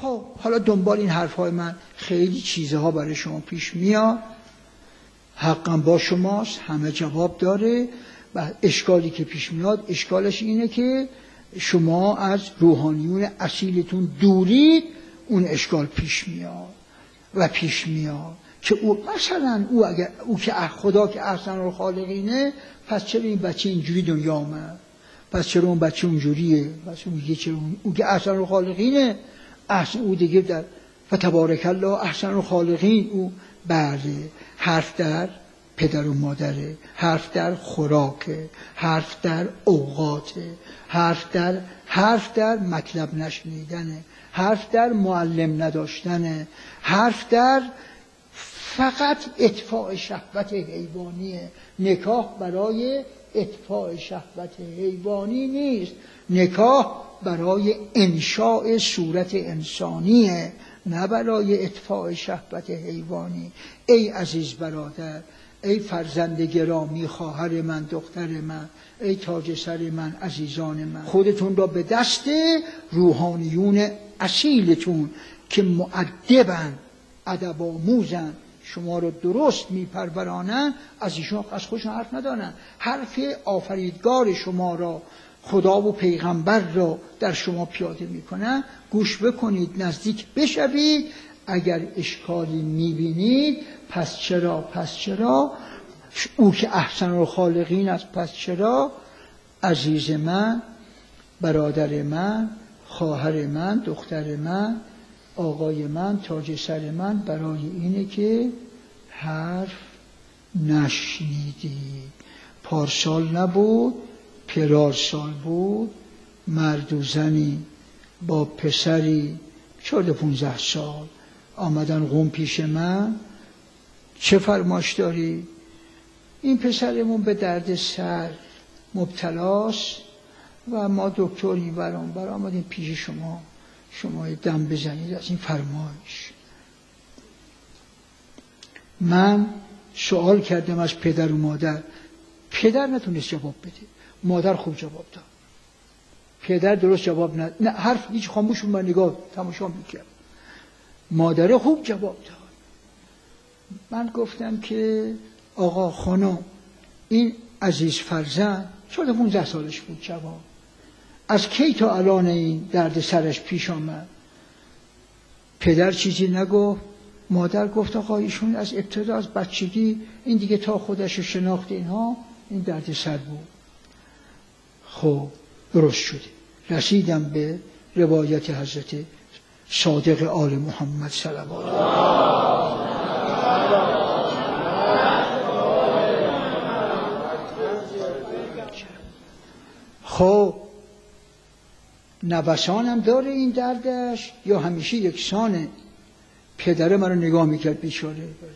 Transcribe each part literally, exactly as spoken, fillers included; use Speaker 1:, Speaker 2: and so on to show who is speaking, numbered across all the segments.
Speaker 1: خب حالا دنبال این حرفهای من خیلی چیزها برای شما پیش میاد، حقا با شماست، همه جواب داره. و اشکالی که پیش میاد اشکالش اینه که شما از روحانیون اصیلتون دورید، اون اشکال پیش میاد و پیش میاد که او مثلا او اگر او که خدا که احسن الخالقینه، پس چرا این بچه اینجوری دنیا آمد؟ پس چرا اون بچه اونجوریه؟ پس اون میگه چرا اون او که احسن الخالقینه، احسن او دیگه در فتبارک الله احسن الخالقین. او بله، حرف در پدر و مادره، حرف در خوراکه، حرف در اوقاته، حرف در حرف در مطلب نشنیدنه، حرف در معلم نداشتنه، حرف در فقط اطفاء شهوت حیوانیه. نکاح برای اطفاء شهوت حیوانی نیست، نکاح برای انشاء صورت انسانیه، نه برای اطفاء شهوت حیوانی. ای عزیز برادر، ای فرزند گرامی، خواهر من، دختر من، ای تاج سر من، عزیزان من، خودتون را به دست روحانیون اصیلتون که مؤدبن، ادب آموزن، شما رو درست میپرورانن، از ایشون از خودشون حرف ندارن. حرف آفریدگار شما را، خدا و پیغمبر را در شما پیاده میکنن، گوش بکنید، نزدیک بشوید. اگر اشکالی میبینید، پس چرا پس چرا او که احسن الخالقین است، پس چرا؟ عزیز من، برادر من، خواهر من، دختر من، آقای من، تاج سر من، برای اینه که حرف نشنیدی. پارسال نبود، پرارسال بود، مرد و زنی با پسری چهارده پونزده سال آمدن قوم پیش من. چه فرماش داری؟ این پسرمون به درد سر مبتلاست و ما دکتری برام بر آمدیم پیش شما، شما دم بزنید از این فرمایش. من سوال کردم از پدر و مادر، پدر نتونست جواب بده، مادر خوب جواب داد. پدر درست جواب ند... نه حرف هیچ، خاموش من نگاه تماشا میکرد. مادر خوب جواب داد. من گفتم که آقا خانم، این عزیز فرزند چهارده پونزده سالش بود، جوان، از کی تا الان این درد سرش پیش آمد؟ پدر چیزی نگفت. مادر گفت آقا ایشون از ابتدا از بچگی این دیگه تا خودش رو شناخت اینها این درد سر بود. خب درست شده. رسیدم به روایت حضرت صادق آل محمد صلوات الله. خب نوسانم داره این دردش یا همیشه یکسانه؟ پدره من رو نگاه میکرد بیچاره.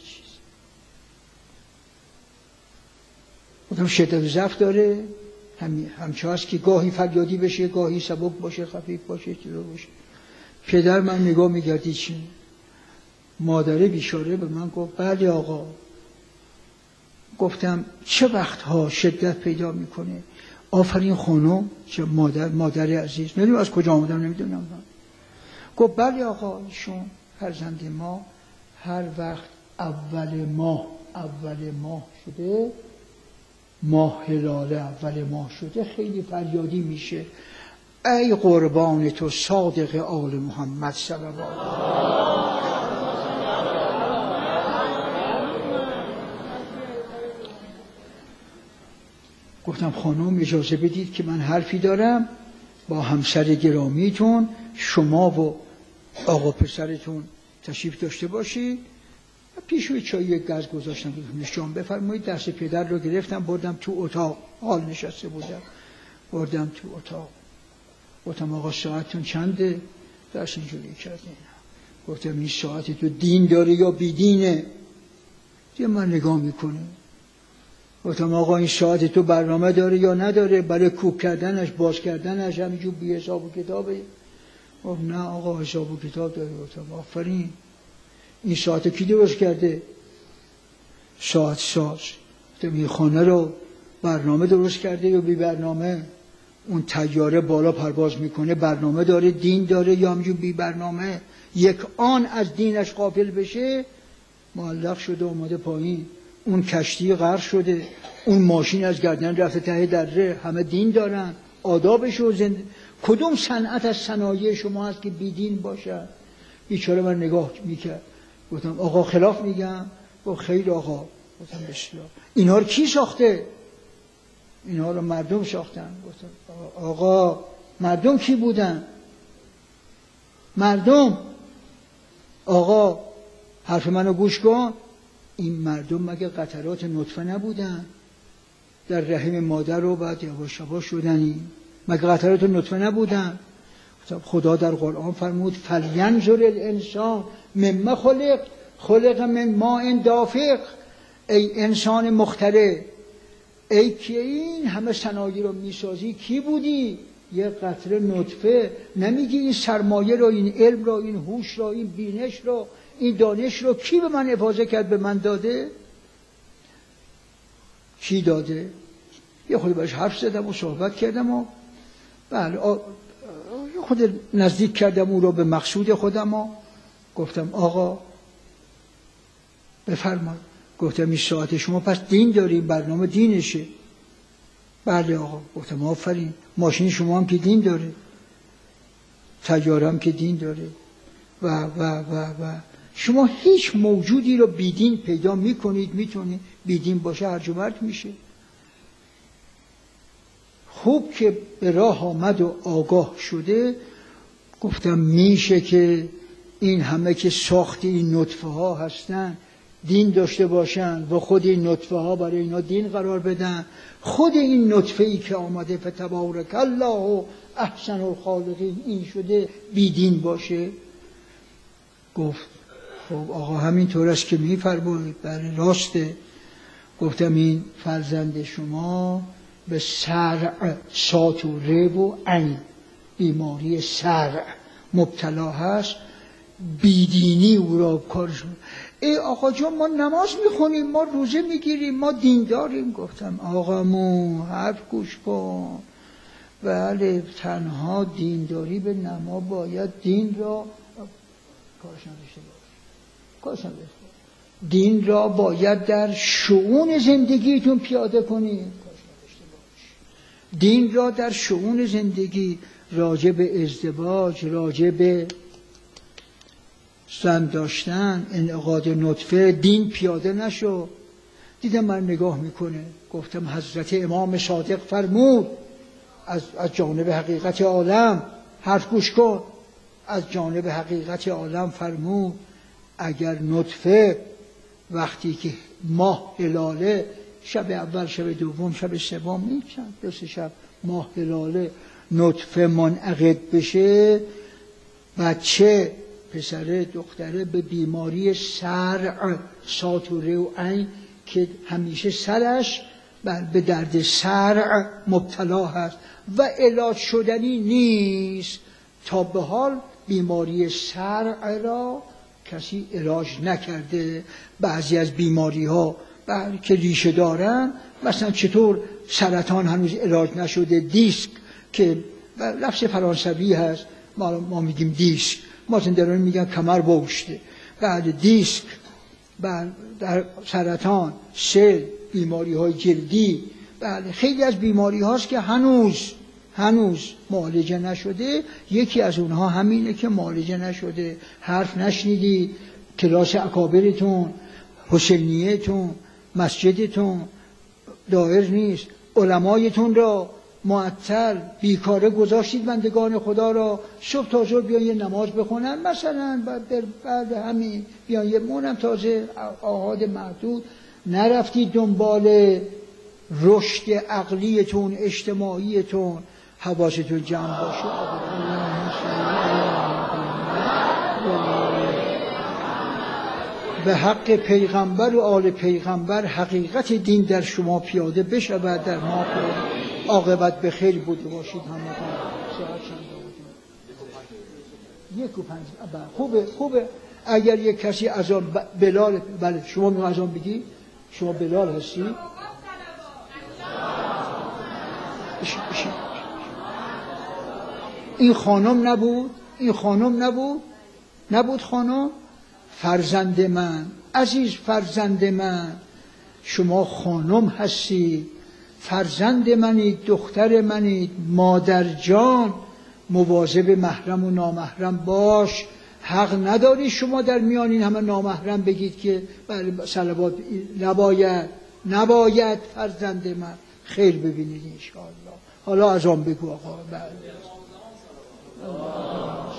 Speaker 1: گفتم شدت ضعف داره، هم همچه هست که گاهی فریادی بشه، گاهی سبک باشه، خفیف باشه، چیزا باشه. پدر من نگاه میکردی چی؟ مادره بیچاره به من گفت بله آقا. گفتم چه وقتها شدت پیدا میکنه؟ آفرین خانم، چه مادر، مادر عزیز، نمیدونم از کجا آمدم، نمیدونم. گفت بله آقا، ایشون فرزند ما هر وقت اول ماه اول ماه شده، ماه هلال اول ماه شده، خیلی فریادی میشه ای قربان تو صادق آل محمد صلوات الله. گفتم خانم اجازه بدید که من حرفی دارم با همسر گرامیتون، شما و آقا پسرتون تشریف داشته باشید. پیشوی چای یک گز گذاشتم نشان بفرمایید. دست پدر رو گرفتم بردم تو اتاق، حال نشسته بودم، بردم تو اتاق. گفتم آقا ساعتتون چنده؟ دست اینجوری کردیم. گفتم این ساعت تو دین داره یا بی دینه؟ دیگه من نگاه میکنه. گفتم آقا این ساعت تو برنامه داره یا نداره؟ برای کوک کردنش، باز کردنش همینجور بی حساب و کتابه؟ گفت نه آقا حساب و کتاب داره. گفتم آفرین. این ساعت کی درست کرده؟ ساعت ساز. گفتم این خانه رو برنامه درست کرده یا بی برنامه؟ اون طیاره بالا پرواز میکنه برنامه داره، دین داره، یا همجور بی برنامه یک آن از دینش غافل بشه معلق شده اومده پایین. اون کشتی غرق شده، اون ماشین از گردن رفته ته دره، همه دین دارن، آدابش و زند... کدوم صنعت از صنایع شما هست که بی دین باشه؟ بیچاره من نگاه میکرد، گفتم آقا خلاف میگم؟ گفت خیر آقا. گفتم بسیار. اینها رو کی ساخته؟ اینها رو مردم ساختن. گفتم آقا مردم کی بودن؟ مردم. آقا حرف منو گوش کن، این مردم مگه قطرات نطفه نبودن در رحم مادر رو بعد یواش یواش شدنی؟ مگه قطرات نطفه نبودن؟ خدا در قرآن فرمود فلینظر الانسان مما خلق خلق من ماء دافق. ای انسان مخترع، ای که این همه صنایع رو میسازی کی بودی؟ یه قطره نطفه. نمیگی این سرمایه رو، این علم رو، این هوش رو، این بینش رو، این دانش رو کی به من افاضه کرد، به من داده؟ کی داده؟ یه خود باش حرف زدم و صحبت کردم و بله خود نزدیک کردم او رو به مقصود خودم و گفتم آقا بفرمایید. گفتم این ساعت شما پس دین داریم، برنامه دینشه. بله آقا. گفتم آفرین. ماشین شما هم که دین داره، طیاره هم که دین داره و و و و شما هیچ موجودی رو بیدین پیدا میکنید میتونید بیدین باشه هرج و مرج میشه. خوب که به راه آمد و آگاه شده. گفتم میشه که این همه که ساخت این نطفه ها هستن دین داشته باشن و خود این نطفه ها برای اینا دین قرار بدن؟ خود این نطفه ای که آمده فتبارک الله احسن الخالقین این شده بی دین باشه؟ گفت خب آقا همین طور است که میفرمایید. بله راسته. گفتم این فرزند شما به صرع ساتوره و عین بیماری صرع مبتلا هست، بیدینی او را کارش. ای آقا جان ما نماز میخونیم، ما روزه میگیریم، ما دین داریم. گفتم آقا مو حرف گوش کن. بله تنها دینداری به نما باید دین را کارش نداشته باش. کارش نداشته باش. دین را باید در شؤون زندگیتون پیاده کنید. کارش نداشته باش. دین را در شؤون زندگی، راجع به ازدواج، راجع به زن داشتن، انعقاد نطفه، دین پیاده نشو. دیدم من نگاه میکنه. گفتم حضرت امام صادق فرمود از, از جانب حقیقت عالم، حرف گوش کن، از جانب حقیقت عالم فرمود اگر نطفه وقتی که ماه هلاله، شب اول، شب دوم، شب سوم میشن دو سه شب ماه هلاله نطفه منعقد بشه، بچه پسره دختره به بیماری صرع ساتوره و عین که همیشه سرش به درد صرع مبتلا هست و علاج شدنی نیست. تا به حال بیماری صرع را کسی علاج نکرده. بعضی از بیماری ها که ریشه دارن، مثلا چطور سرطان هنوز علاج نشده، دیسک که لفظ فرانسوی هست، ما, ما میگیم دیسک، مازندرانی میگن کمر بگشته. بعد دیسک، بعد در سرطان، سل، بیماری های جلدی، بله خیلی از بیماری هاست که هنوز هنوز معالجه نشده. یکی از اونها همینه که معالجه نشده. حرف نشنیدی، کلاس اکابرتون، حسینیتون، مسجدتون دایر نیست، علمایتون را معطل بیکاره گذاشتید، بندگان خدا را صبح تا ظهر بیان یه نماز بخونن مثلا، بعد بعد همین بیان یه مونم تازه آحاد محدود، نرفتید دنبال رشد عقلیتون، اجتماعیتون. حواستون جمع باشه. به حق پیغمبر و آل پیغمبر حقیقت دین در شما پیاده بشود، در ما پیاده. عاقبت به خیر بوده باشید همه. ساعت چند یک و پنج. خوبه خوبه. اگر یک کسی از آن بلال، بله شما می از آن بگی، شما بلال هستی؟ این خانم نبود؟ این خانم نبود؟ نبود خانم؟ فرزند من، عزیز فرزند من، شما خانم هستید، فرزند منید، دختر منید، مادر جان، مواظب محرم و نامحرم باش. حق نداری شما در میان این همه نامحرم بگید که صلوات نباید، نباید فرزند من. خیر ببینید انشاءالله. حالا از آن بگو آقا. بله.